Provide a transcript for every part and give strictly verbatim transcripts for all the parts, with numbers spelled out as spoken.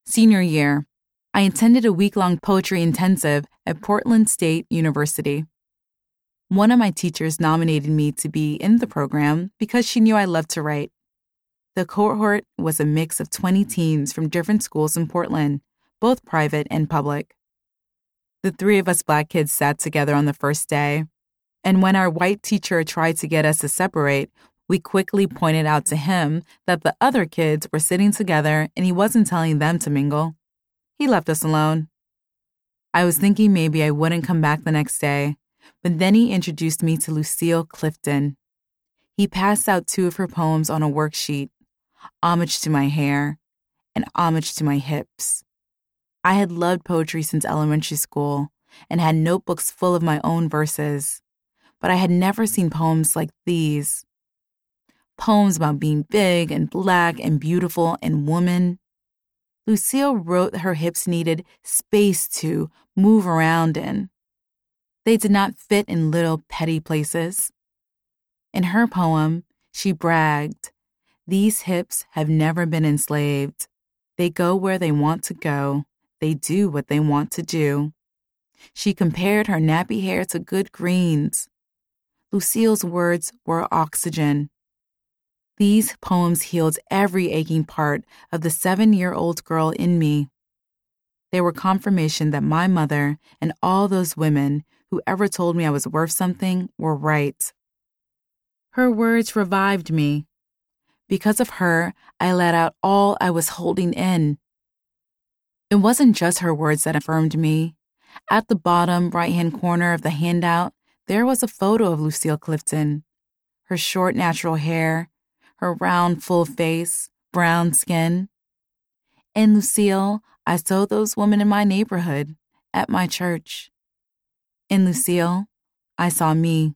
Senior year, I attended a week-long poetry intensive at Portland State University. One of my teachers nominated me to be in the program because she knew I loved to write. The cohort was a mix of twenty teens from different schools in Portland, both private and public. The three of us Black kids sat together on the first day, and when our white teacher tried to get us to separate, we quickly pointed out to him that the other kids were sitting together and he wasn't telling them to mingle. He left us alone. I was thinking maybe I wouldn't come back the next day, but then he introduced me to Lucille Clifton. He passed out two of her poems on a worksheet, Homage to My Hair and Homage to My Hips. I had loved poetry since elementary school and had notebooks full of my own verses, but I had never seen poems like these. Poems about being big and Black and beautiful and woman. Lucille wrote her hips needed space to move around in. They did not fit in little petty places. In her poem, she bragged, "These hips have never been enslaved. They go where they want to go. They do what they want to do." She compared her nappy hair to good greens. Lucille's words were oxygen. These poems healed every aching part of the seven-year-old girl in me. They were confirmation that my mother and all those women who ever told me I was worth something were right. Her words revived me. Because of her, I let out all I was holding in. It wasn't just her words that affirmed me. At the bottom right-hand corner of the handout, there was a photo of Lucille Clifton. Her short, natural hair, her round, full face, brown skin. In Lucille, I saw those women in my neighborhood, at my church. In Lucille, I saw me.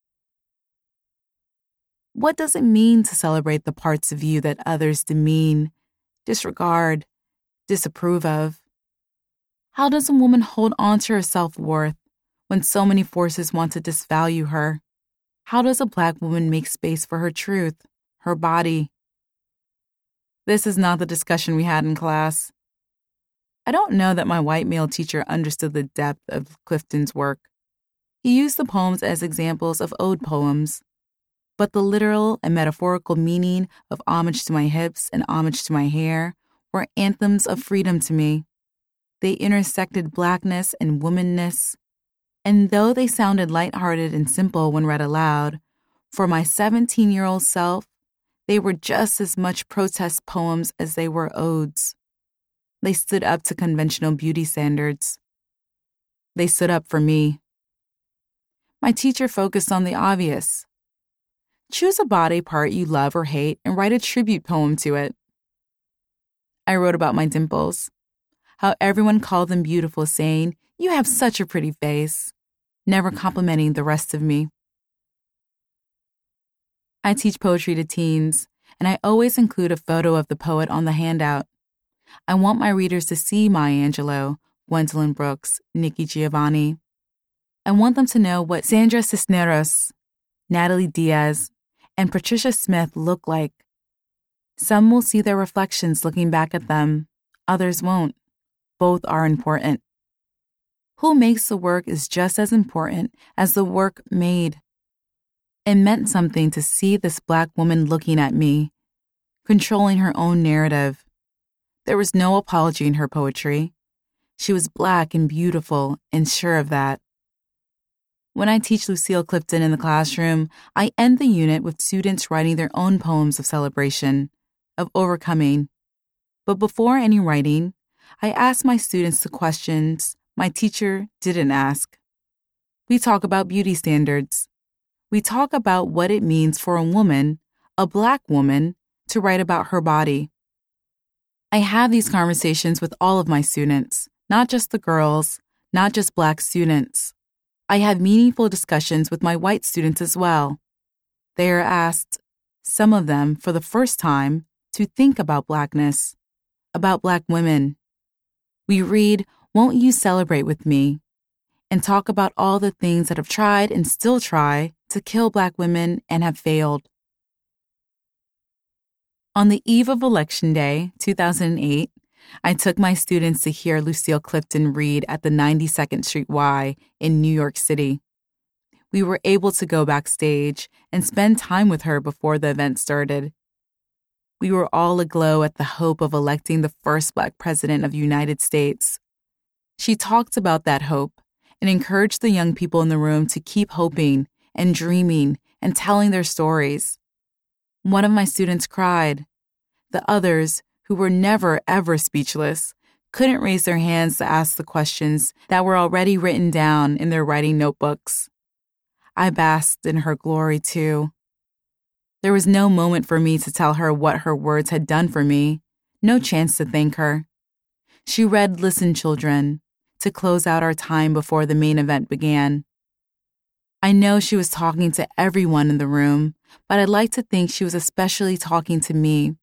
What does it mean to celebrate the parts of you that others demean, disregard, disapprove of? How does a woman hold on to her self-worth when so many forces want to disvalue her? How does a Black woman make space for her truth, her body? This is not the discussion we had in class. I don't know that my white male teacher understood the depth of Clifton's work. He used the poems as examples of ode poems, but the literal and metaphorical meaning of Homage to My Hips and Homage to My Hair were anthems of freedom to me. They intersected Blackness and womanness, and though they sounded lighthearted and simple when read aloud, for my seventeen-year-old self, they were just as much protest poems as they were odes. They stood up to conventional beauty standards. They stood up for me. My teacher focused on the obvious. Choose a body part you love or hate and write a tribute poem to it. I wrote about my dimples, how everyone called them beautiful, saying, "You have such a pretty face," never complimenting the rest of me. I teach poetry to teens, and I always include a photo of the poet on the handout. I want my readers to see Maya Angelou, Gwendolyn Brooks, Nikki Giovanni. I want them to know what Sandra Cisneros, Natalie Diaz, and Patricia Smith look like. Some will see their reflections looking back at them. Others won't. Both are important. Who makes the work is just as important as the work made. It meant something to see this Black woman looking at me, controlling her own narrative. There was no apology in her poetry. She was Black and beautiful and sure of that. When I teach Lucille Clifton in the classroom, I end the unit with students writing their own poems of celebration, of overcoming. But before any writing, I ask my students the questions my teacher didn't ask. We talk about beauty standards. We talk about what it means for a woman, a Black woman, to write about her body. I have these conversations with all of my students, not just the girls, not just Black students. I have meaningful discussions with my white students as well. They are asked, some of them for the first time, to think about Blackness, about Black women. We read, "Won't You Celebrate With Me?" and talk about all the things that have tried and still try to kill Black women and have failed. On the eve of Election Day, two thousand eight, I took my students to hear Lucille Clifton read at the ninety-second Street Y in New York City. We were able to go backstage and spend time with her before the event started. We were all aglow at the hope of electing the first Black president of the United States. She talked about that hope and encouraged the young people in the room to keep hoping and dreaming and telling their stories. One of my students cried. The others, who were never, ever speechless, couldn't raise their hands to ask the questions that were already written down in their writing notebooks. I basked in her glory, too. There was no moment for me to tell her what her words had done for me, no chance to thank her. She read Listen, Children, to close out our time before the main event began. I know she was talking to everyone in the room, but I'd like to think she was especially talking to me